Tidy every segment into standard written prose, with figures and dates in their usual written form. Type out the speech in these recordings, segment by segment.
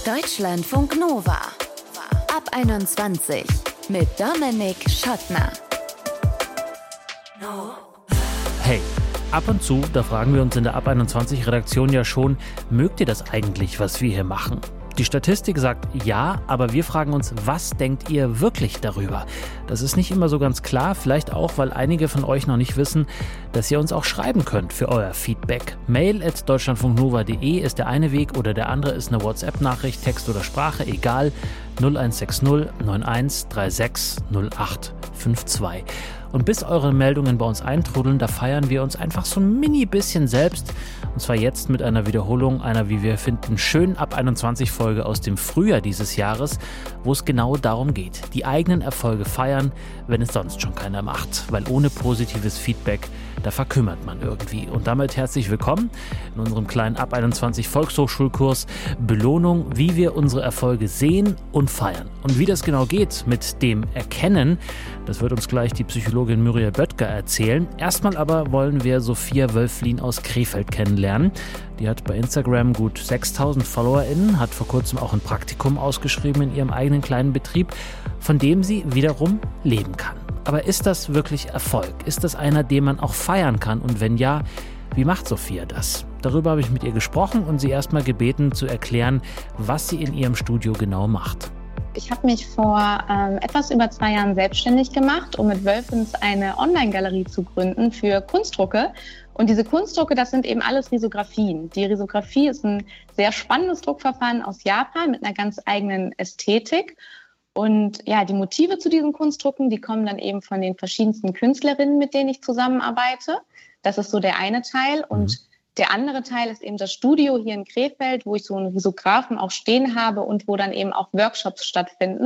Deutschlandfunk Nova. Ab 21 mit Dominik Schottner. Hey, ab und zu, da fragen wir uns in der Ab 21 Redaktion ja schon, mögt ihr das eigentlich, was wir hier machen? Die Statistik sagt ja, aber wir fragen uns, was denkt ihr wirklich darüber? Das ist nicht immer so ganz klar, vielleicht auch, weil einige von euch noch nicht wissen, dass ihr uns auch schreiben könnt für euer Feedback. mail@deutschlandfunknova.de ist der eine Weg oder der andere ist eine WhatsApp-Nachricht, Text oder Sprache, egal, 0160 91 36 08 52. Und bis eure Meldungen bei uns eintrudeln, da feiern wir uns einfach so ein mini bisschen selbst. Und zwar jetzt mit einer Wiederholung einer, wie wir finden, schönen Ab 21 Folge aus dem Frühjahr dieses Jahres, wo es genau darum geht, die eigenen Erfolge feiern, wenn es sonst schon keiner macht. Weil ohne positives Feedback, da verkümmert man irgendwie. Und damit herzlich willkommen in unserem kleinen Ab 21 Volkshochschulkurs Belohnung, wie wir unsere Erfolge sehen und feiern. Und wie das genau geht mit dem Erkennen, das wird uns gleich die Psychologin Muriel Böttger erzählen. Erstmal aber wollen wir Sophia Wölflin aus Krefeld kennenlernen. Die hat bei Instagram gut 6000 FollowerInnen, hat vor kurzem auch ein Praktikum ausgeschrieben in ihrem eigenen kleinen Betrieb, von dem sie wiederum leben kann. Aber ist das wirklich Erfolg? Ist das einer, den man auch feiern kann? Und wenn ja, wie macht Sophia das? Darüber habe ich mit ihr gesprochen und sie erstmal gebeten zu erklären, was sie in ihrem Studio genau macht. Ich habe mich vor etwas über 2 Jahren selbstständig gemacht, um mit Wölfins eine Online-Galerie zu gründen für Kunstdrucke. Und diese Kunstdrucke, das sind eben alles Risografien. Die Risographie ist ein sehr spannendes Druckverfahren aus Japan mit einer ganz eigenen Ästhetik. Und ja, die Motive zu diesen Kunstdrucken, die kommen dann eben von den verschiedensten Künstlerinnen, mit denen ich zusammenarbeite. Das ist so der eine Teil. Und der andere Teil ist eben das Studio hier in Krefeld, wo ich so einen Risografen auch stehen habe und wo dann eben auch Workshops stattfinden,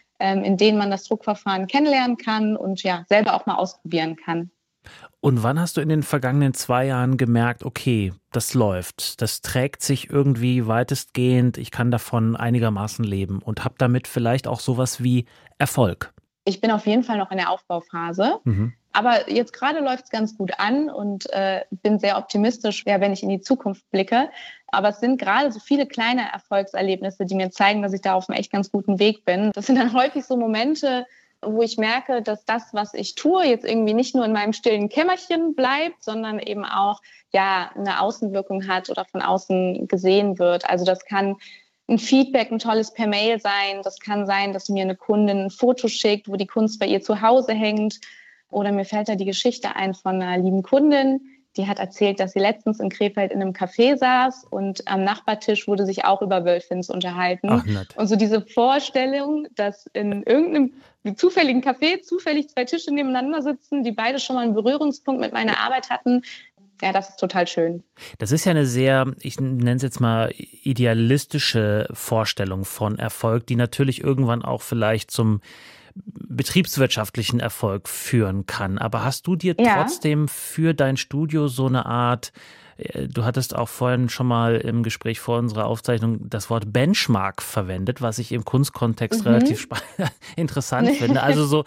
in denen man das Druckverfahren kennenlernen kann und ja, selber auch mal ausprobieren kann. Und wann hast du in den vergangenen 2 Jahren gemerkt, okay, das läuft, das trägt sich irgendwie weitestgehend, ich kann davon einigermaßen leben und habe damit vielleicht auch sowas wie Erfolg? Ich bin auf jeden Fall noch in der Aufbauphase. Aber jetzt gerade läuft es ganz gut an und bin sehr optimistisch, ja, wenn ich in die Zukunft blicke. Aber es sind gerade so viele kleine Erfolgserlebnisse, die mir zeigen, dass ich da auf einem echt ganz guten Weg bin. Das sind dann häufig so Momente, wo ich merke, dass das, was ich tue, jetzt irgendwie nicht nur in meinem stillen Kämmerchen bleibt, sondern eben auch ja eine Außenwirkung hat oder von außen gesehen wird. Also das kann ein Feedback, ein tolles per Mail sein. Das kann sein, dass mir eine Kundin ein Foto schickt, wo die Kunst bei ihr zu Hause hängt. Oder mir fällt da die Geschichte ein von einer lieben Kundin, die hat erzählt, dass sie letztens in Krefeld in einem Café saß und am Nachbartisch wurde sich auch über Wölfins unterhalten. Ach, nett. Und so diese Vorstellung, dass in irgendeinem zufälligen Café zufällig 2 Tische nebeneinander sitzen, die beide schon mal einen Berührungspunkt mit meiner Arbeit hatten, ja, das ist total schön. Das ist ja eine sehr, ich nenne es jetzt mal, idealistische Vorstellung von Erfolg, die natürlich irgendwann auch vielleicht zum betriebswirtschaftlichen Erfolg führen kann. Aber hast du dir trotzdem für dein Studio so eine Art, du hattest auch vorhin schon mal im Gespräch vor unserer Aufzeichnung das Wort Benchmark verwendet, was ich im Kunstkontext relativ interessant finde. Also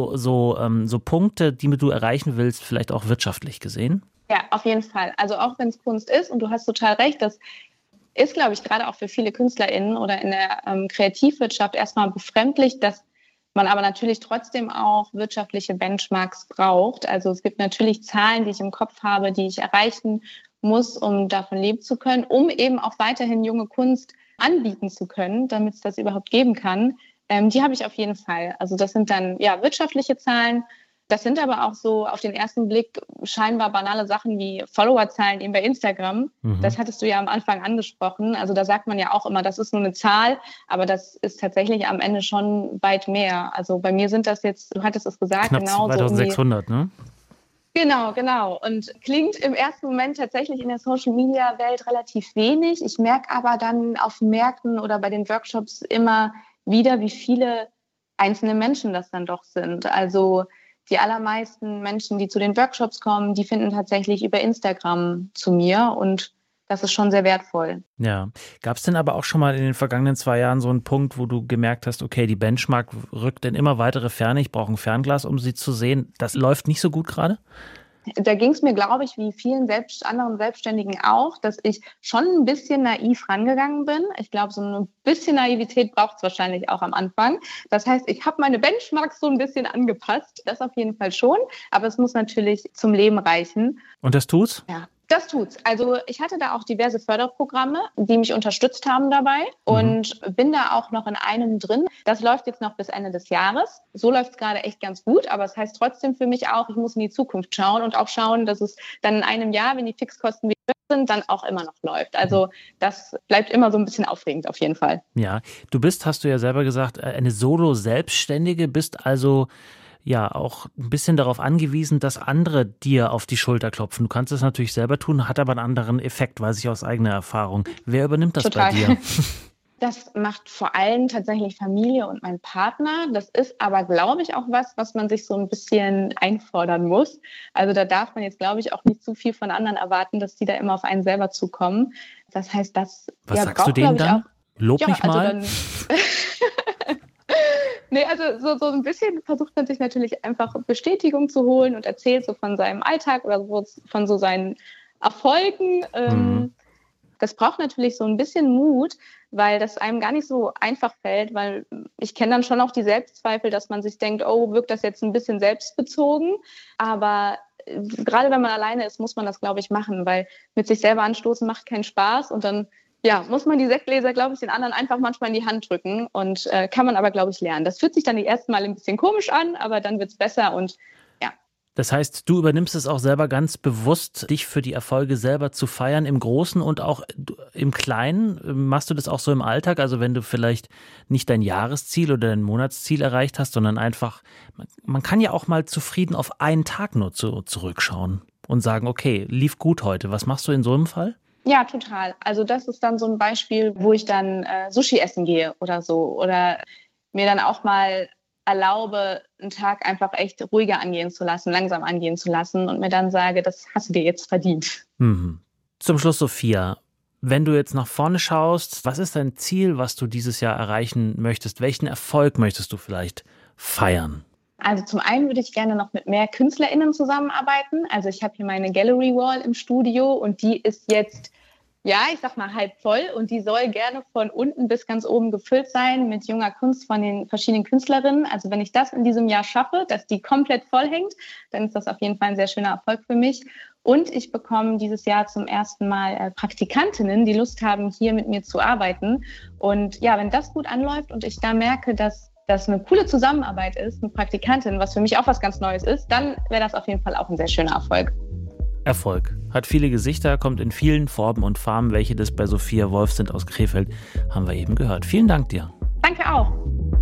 so Punkte, die du erreichen willst, vielleicht auch wirtschaftlich gesehen? Ja, auf jeden Fall. Also auch wenn es Kunst ist und du hast total recht, das ist, glaube ich, gerade auch für viele KünstlerInnen oder in der Kreativwirtschaft erstmal befremdlich, dass man aber natürlich trotzdem auch wirtschaftliche Benchmarks braucht. Also es gibt natürlich Zahlen, die ich im Kopf habe, die ich erreichen muss, um davon leben zu können, um eben auch weiterhin junge Kunst anbieten zu können, damit es das überhaupt geben kann. Die habe ich auf jeden Fall. Also das sind dann ja wirtschaftliche Zahlen. Das sind aber auch so auf den ersten Blick scheinbar banale Sachen wie Followerzahlen eben bei Instagram. Das hattest du ja am Anfang angesprochen. Also da sagt man ja auch immer, das ist nur eine Zahl, aber das ist tatsächlich am Ende schon weit mehr. Also bei mir sind das jetzt, du hattest es gesagt, knapp genau 2600, so ne? Genau. Und klingt im ersten Moment tatsächlich in der Social-Media-Welt relativ wenig. Ich merke aber dann auf Märkten oder bei den Workshops immer wieder, wie viele einzelne Menschen das dann doch sind. Also die allermeisten Menschen, die zu den Workshops kommen, die finden tatsächlich über Instagram zu mir und das ist schon sehr wertvoll. Ja. Gab es denn aber auch schon mal in den vergangenen 2 Jahren so einen Punkt, wo du gemerkt hast, okay, die Benchmark rückt in immer weitere Ferne, ich brauche ein Fernglas, um sie zu sehen. Das läuft nicht so gut gerade? Da ging es mir, glaube ich, wie vielen anderen Selbstständigen auch, dass ich schon ein bisschen naiv rangegangen bin. Ich glaube, so ein bisschen Naivität braucht es wahrscheinlich auch am Anfang. Das heißt, ich habe meine Benchmarks so ein bisschen angepasst. Das auf jeden Fall schon. Aber es muss natürlich zum Leben reichen. Und das tut's? Ja. Das tut's. Also ich hatte da auch diverse Förderprogramme, die mich unterstützt haben dabei und bin da auch noch in einem drin. Das läuft jetzt noch bis Ende des Jahres. So läuft es gerade echt ganz gut, aber es heißt trotzdem für mich auch, ich muss in die Zukunft schauen und auch schauen, dass es dann in einem Jahr, wenn die Fixkosten wieder sind, dann auch immer noch läuft. Also das bleibt immer so ein bisschen aufregend auf jeden Fall. Ja, du bist, hast du ja selber gesagt, eine Solo-Selbstständige, bist also ja auch ein bisschen darauf angewiesen, dass andere dir auf die Schulter klopfen. Du kannst es natürlich selber tun, hat aber einen anderen Effekt, weiß ich aus eigener Erfahrung. Wer übernimmt das bei dir? Das macht vor allem tatsächlich Familie und mein Partner. Das ist aber, glaube ich, auch was man sich so ein bisschen einfordern muss. Also da darf man jetzt, glaube ich, auch nicht zu viel von anderen erwarten, dass die da immer auf einen selber zukommen. Das heißt, das was sagst du denen dann? Lob mich mal. Nee, also so ein bisschen versucht man sich natürlich einfach Bestätigung zu holen und erzählt so von seinem Alltag oder so, von so seinen Erfolgen. Das braucht natürlich so ein bisschen Mut, weil das einem gar nicht so einfach fällt, weil ich kenne dann schon auch die Selbstzweifel, dass man sich denkt, oh, wirkt das jetzt ein bisschen selbstbezogen, aber gerade wenn man alleine ist, muss man das, glaube ich, machen, weil mit sich selber anstoßen macht keinen Spaß und dann muss man die Sektgläser, glaube ich, den anderen einfach manchmal in die Hand drücken und kann man aber, glaube ich, lernen. Das fühlt sich dann die ersten Mal ein bisschen komisch an, aber dann wird es besser und ja. Das heißt, du übernimmst es auch selber ganz bewusst, dich für die Erfolge selber zu feiern, im Großen und auch im Kleinen. Machst du das auch so im Alltag? Also wenn du vielleicht nicht dein Jahresziel oder dein Monatsziel erreicht hast, sondern einfach, man kann ja auch mal zufrieden auf einen Tag nur zurückschauen und sagen, okay, lief gut heute. Was machst du in so einem Fall? Ja, total. Also das ist dann so ein Beispiel, wo ich dann Sushi essen gehe oder so oder mir dann auch mal erlaube, einen Tag einfach echt ruhiger angehen zu lassen, langsam angehen zu lassen und mir dann sage, das hast du dir jetzt verdient. Zum Schluss, Sophia, wenn du jetzt nach vorne schaust, was ist dein Ziel, was du dieses Jahr erreichen möchtest? Welchen Erfolg möchtest du vielleicht feiern? Also zum einen würde ich gerne noch mit mehr KünstlerInnen zusammenarbeiten. Also ich habe hier meine Gallery Wall im Studio und die ist jetzt, ich sag mal halb voll und die soll gerne von unten bis ganz oben gefüllt sein mit junger Kunst von den verschiedenen Künstlerinnen. Also wenn ich das in diesem Jahr schaffe, dass die komplett voll hängt, dann ist das auf jeden Fall ein sehr schöner Erfolg für mich. Und ich bekomme dieses Jahr zum ersten Mal Praktikantinnen, die Lust haben, hier mit mir zu arbeiten. Und ja, wenn das gut anläuft und ich da merke, dass das eine coole Zusammenarbeit ist mit Praktikantinnen, was für mich auch was ganz Neues ist, dann wäre das auf jeden Fall auch ein sehr schöner Erfolg. Erfolg. Hat viele Gesichter, kommt in vielen Formen und Farben. Welche das bei Sophia Wolf sind aus Krefeld, haben wir eben gehört. Vielen Dank dir. Danke auch.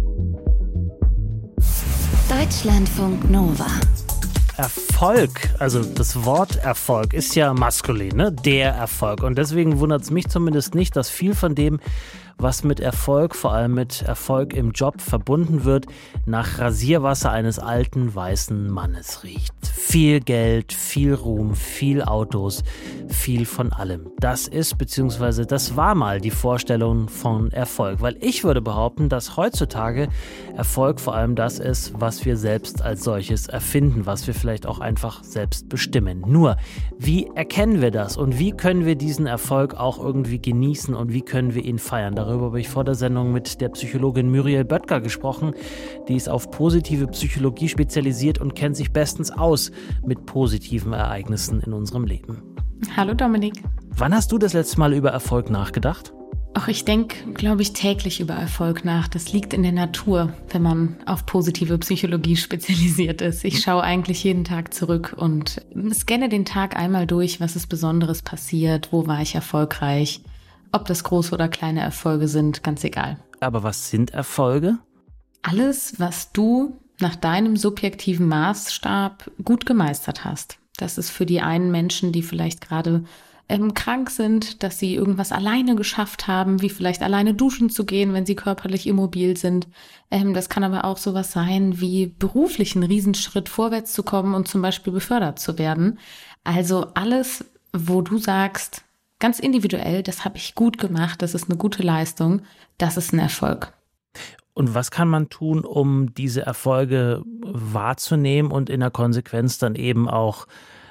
Deutschlandfunk Nova. Erfolg, also das Wort Erfolg ist ja maskulin, ne? Der Erfolg. Und deswegen wundert es mich zumindest nicht, dass viel von dem, was mit Erfolg, vor allem mit Erfolg im Job verbunden wird, nach Rasierwasser eines alten weißen Mannes riecht. Viel Geld, viel Ruhm, viel Autos, viel von allem. Das ist bzw. das war mal die Vorstellung von Erfolg. Weil ich würde behaupten, dass heutzutage Erfolg vor allem das ist, was wir selbst als solches erfinden, was wir vielleicht auch einfach selbst bestimmen. Nur, wie erkennen wir das und wie können wir diesen Erfolg auch irgendwie genießen und wie können wir ihn feiern? Darüber habe ich vor der Sendung mit der Psychologin Muriel Böttger gesprochen. Die ist auf positive Psychologie spezialisiert und kennt sich bestens aus mit positiven Ereignissen in unserem Leben. Hallo Dominik. Wann hast du das letzte Mal über Erfolg nachgedacht? Ach, ich denke, glaube ich, täglich über Erfolg nach. Das liegt in der Natur, wenn man auf positive Psychologie spezialisiert ist. Ich schaue eigentlich jeden Tag zurück und scanne den Tag einmal durch, was ist Besonderes passiert, wo war ich erfolgreich. Ob das große oder kleine Erfolge sind, ganz egal. Aber was sind Erfolge? Alles, was du nach deinem subjektiven Maßstab gut gemeistert hast. Das ist für die einen Menschen, die vielleicht gerade krank sind, dass sie irgendwas alleine geschafft haben, wie vielleicht alleine duschen zu gehen, wenn sie körperlich immobil sind. Das kann aber auch sowas sein, wie beruflich einen Riesenschritt vorwärts zu kommen und zum Beispiel befördert zu werden. Also alles, wo du sagst, ganz individuell, das habe ich gut gemacht, das ist eine gute Leistung, das ist ein Erfolg. Und was kann man tun, um diese Erfolge wahrzunehmen und in der Konsequenz dann eben auch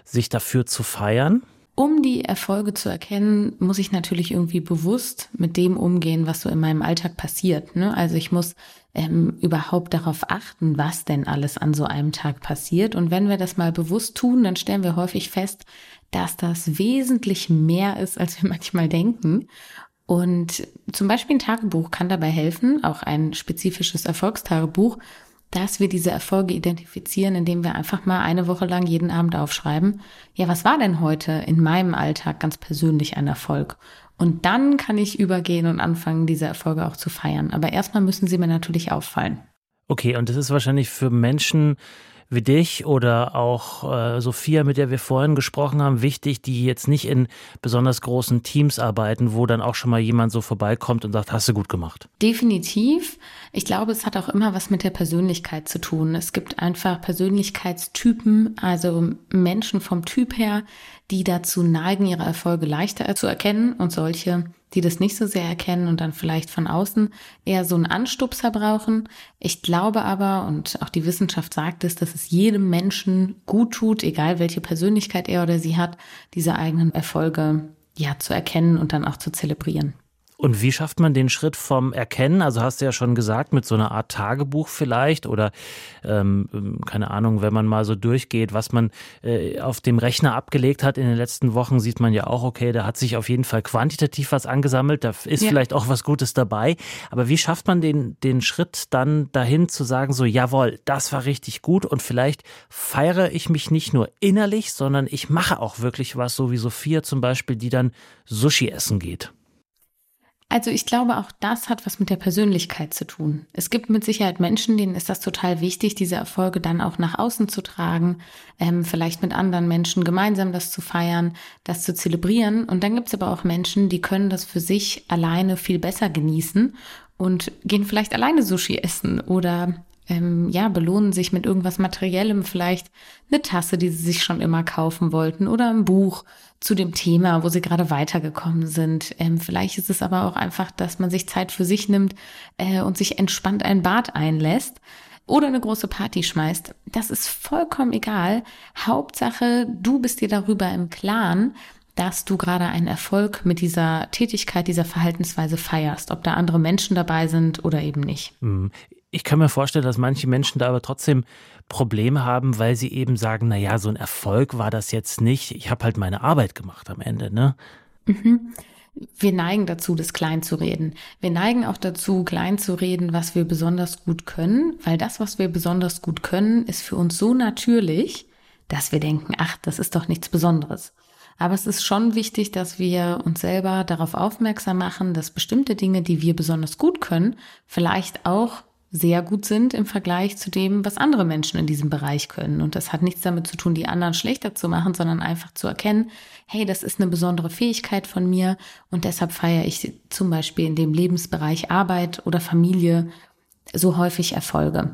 sich dafür zu feiern? Um die Erfolge zu erkennen, muss ich natürlich irgendwie bewusst mit dem umgehen, was so in meinem Alltag passiert, ne? Also ich muss überhaupt darauf achten, was denn alles an so einem Tag passiert. Und wenn wir das mal bewusst tun, dann stellen wir häufig fest, dass das wesentlich mehr ist, als wir manchmal denken. Und zum Beispiel ein Tagebuch kann dabei helfen, auch ein spezifisches Erfolgstagebuch, dass wir diese Erfolge identifizieren, indem wir einfach mal eine Woche lang jeden Abend aufschreiben, ja, was war denn heute in meinem Alltag ganz persönlich ein Erfolg? Und dann kann ich übergehen und anfangen, diese Erfolge auch zu feiern. Aber erstmal müssen sie mir natürlich auffallen. Okay, und das ist wahrscheinlich für Menschen wie dich oder auch Sophia, mit der wir vorhin gesprochen haben, wichtig, die jetzt nicht in besonders großen Teams arbeiten, wo dann auch schon mal jemand so vorbeikommt und sagt, hast du gut gemacht. Definitiv. Ich glaube, es hat auch immer was mit der Persönlichkeit zu tun. Es gibt einfach Persönlichkeitstypen, also Menschen vom Typ her, die dazu neigen, ihre Erfolge leichter zu erkennen und solche, die das nicht so sehr erkennen und dann vielleicht von außen eher so einen Anstupser brauchen. Ich glaube aber, und auch die Wissenschaft sagt es, dass es jedem Menschen gut tut, egal welche Persönlichkeit er oder sie hat, diese eigenen Erfolge ja zu erkennen und dann auch zu zelebrieren. Und wie schafft man den Schritt vom Erkennen? Also hast du ja schon gesagt, mit so einer Art Tagebuch vielleicht oder keine Ahnung, wenn man mal so durchgeht, was man auf dem Rechner abgelegt hat in den letzten Wochen, sieht man ja auch, okay, da hat sich auf jeden Fall quantitativ was angesammelt, da ist vielleicht auch was Gutes dabei. Aber wie schafft man den Schritt dann dahin zu sagen, so jawohl, das war richtig gut und vielleicht feiere ich mich nicht nur innerlich, sondern ich mache auch wirklich was, so wie Sophia zum Beispiel, die dann Sushi essen geht? Also ich glaube, auch das hat was mit der Persönlichkeit zu tun. Es gibt mit Sicherheit Menschen, denen ist das total wichtig, diese Erfolge dann auch nach außen zu tragen, vielleicht mit anderen Menschen gemeinsam das zu feiern, das zu zelebrieren. Und dann gibt es aber auch Menschen, die können das für sich alleine viel besser genießen und gehen vielleicht alleine Sushi essen oder belohnen sich mit irgendwas Materiellem, vielleicht eine Tasse, die sie sich schon immer kaufen wollten oder ein Buch zu dem Thema, wo sie gerade weitergekommen sind. Vielleicht ist es aber auch einfach, dass man sich Zeit für sich nimmt und sich entspannt ein Bad einlässt oder eine große Party schmeißt. Das ist vollkommen egal. Hauptsache, du bist dir darüber im Klaren, dass du gerade einen Erfolg mit dieser Tätigkeit, dieser Verhaltensweise feierst, ob da andere Menschen dabei sind oder eben nicht. Ich kann mir vorstellen, dass manche Menschen da aber trotzdem Probleme haben, weil sie eben sagen, naja, so ein Erfolg war das jetzt nicht. Ich habe halt meine Arbeit gemacht am Ende, ne? Wir neigen dazu, das klein zu reden. Wir neigen auch dazu, klein zu reden, was wir besonders gut können, weil das, was wir besonders gut können, ist für uns so natürlich, dass wir denken, ach, das ist doch nichts Besonderes. Aber es ist schon wichtig, dass wir uns selber darauf aufmerksam machen, dass bestimmte Dinge, die wir besonders gut können, vielleicht auch sehr gut sind im Vergleich zu dem, was andere Menschen in diesem Bereich können. Und das hat nichts damit zu tun, die anderen schlechter zu machen, sondern einfach zu erkennen, hey, das ist eine besondere Fähigkeit von mir und deshalb feiere ich zum Beispiel in dem Lebensbereich Arbeit oder Familie so häufig Erfolge.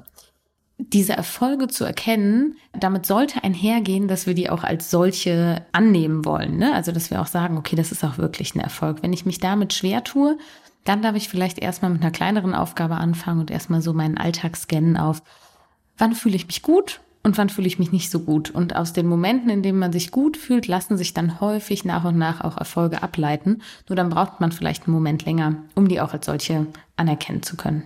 Diese Erfolge zu erkennen, damit sollte einhergehen, dass wir die auch als solche annehmen wollen, ne? Also, dass wir auch sagen, okay, das ist auch wirklich ein Erfolg. Wenn ich mich damit schwer tue, dann darf ich vielleicht erstmal mit einer kleineren Aufgabe anfangen und erstmal so meinen Alltag scannen auf, wann fühle ich mich gut und wann fühle ich mich nicht so gut. Und aus den Momenten, in denen man sich gut fühlt, lassen sich dann häufig nach und nach auch Erfolge ableiten. Nur dann braucht man vielleicht einen Moment länger, um die auch als solche anerkennen zu können.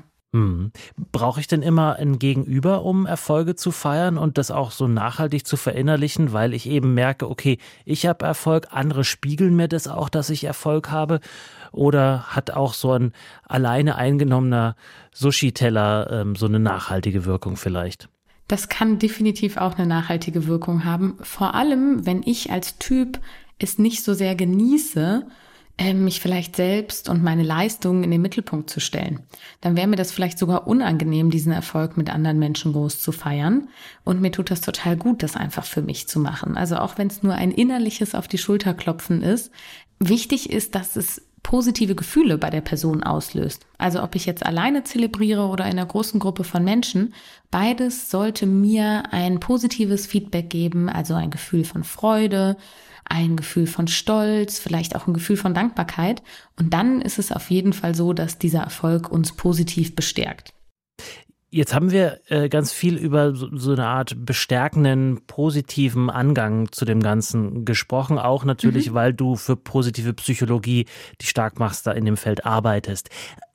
Brauche ich denn immer ein Gegenüber, um Erfolge zu feiern und das auch so nachhaltig zu verinnerlichen, weil ich eben merke, okay, ich habe Erfolg, andere spiegeln mir das auch, dass ich Erfolg habe? Oder hat auch so ein alleine eingenommener Sushi-Teller so eine nachhaltige Wirkung vielleicht? Das kann definitiv auch eine nachhaltige Wirkung haben. Vor allem, wenn ich als Typ es nicht so sehr genieße, mich vielleicht selbst und meine Leistungen in den Mittelpunkt zu stellen. Dann wäre mir das vielleicht sogar unangenehm, diesen Erfolg mit anderen Menschen groß zu feiern. Und mir tut das total gut, das einfach für mich zu machen. Also auch wenn es nur ein innerliches auf die Schulter klopfen ist. Wichtig ist, dass es positive Gefühle bei der Person auslöst. Also ob ich jetzt alleine zelebriere oder in einer großen Gruppe von Menschen, beides sollte mir ein positives Feedback geben, also ein Gefühl von Freude, ein Gefühl von Stolz, vielleicht auch ein Gefühl von Dankbarkeit. Und dann ist es auf jeden Fall so, dass dieser Erfolg uns positiv bestärkt. Jetzt haben wir ganz viel über so eine Art bestärkenden, positiven Angang zu dem Ganzen gesprochen. Auch natürlich, weil du für positive Psychologie, die stark machst, da in dem Feld arbeitest.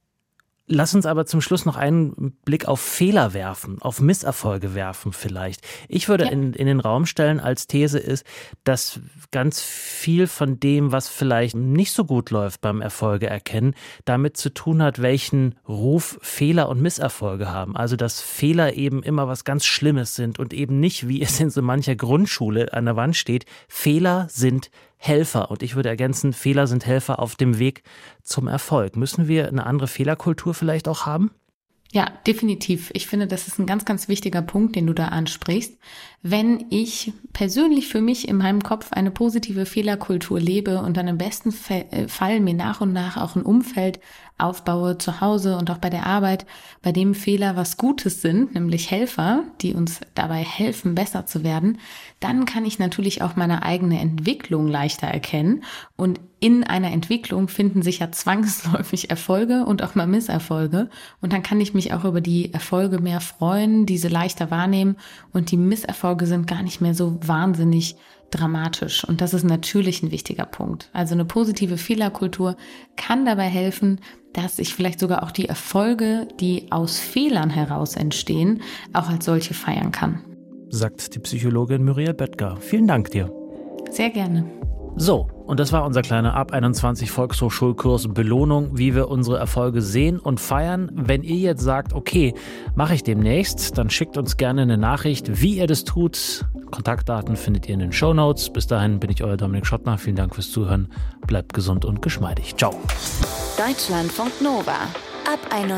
Lass uns aber zum Schluss noch einen Blick auf Fehler werfen, auf Misserfolge werfen vielleicht. Ich würde in den Raum stellen, als These ist, dass ganz viel von dem, was vielleicht nicht so gut läuft beim Erfolge erkennen, damit zu tun hat, welchen Ruf Fehler und Misserfolge haben. Also dass Fehler eben immer was ganz Schlimmes sind und eben nicht, wie es in so mancher Grundschule an der Wand steht, Fehler sind Helfer. Und ich würde ergänzen, Fehler sind Helfer auf dem Weg zum Erfolg. Müssen wir eine andere Fehlerkultur vielleicht auch haben? Ja, definitiv. Ich finde, das ist ein ganz, ganz wichtiger Punkt, den du da ansprichst. Wenn ich persönlich für mich in meinem Kopf eine positive Fehlerkultur lebe und dann im besten Fall mir nach und nach auch ein Umfeld aufbaue, zu Hause und auch bei der Arbeit, bei dem Fehler was Gutes sind, nämlich Helfer, die uns dabei helfen, besser zu werden, dann kann ich natürlich auch meine eigene Entwicklung leichter erkennen. Und in einer Entwicklung finden sich ja zwangsläufig Erfolge und auch mal Misserfolge. Und dann kann ich mich auch über die Erfolge mehr freuen, diese leichter wahrnehmen, und die Misserfolge sind gar nicht mehr so wahnsinnig dramatisch. Und das ist natürlich ein wichtiger Punkt. Also eine positive Fehlerkultur kann dabei helfen, dass ich vielleicht sogar auch die Erfolge, die aus Fehlern heraus entstehen, auch als solche feiern kann. Sagt die Psychologin Muriel Böttger. Vielen Dank dir. Sehr gerne. So, und das war unser kleiner Ab 21 Volkshochschulkurs Belohnung, wie wir unsere Erfolge sehen und feiern. Wenn ihr jetzt sagt, okay, mache ich demnächst, dann schickt uns gerne eine Nachricht, wie ihr das tut. Kontaktdaten findet ihr in den Shownotes. Bis dahin bin ich euer Dominik Schottner. Vielen Dank fürs Zuhören. Bleibt gesund und geschmeidig. Ciao. Deutschlandfunk Nova. Ab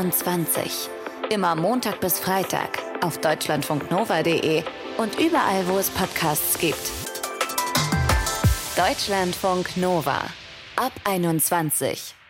21. Immer Montag bis Freitag auf deutschlandfunknova.de und überall, wo es Podcasts gibt. Deutschlandfunk Nova. Ab 21.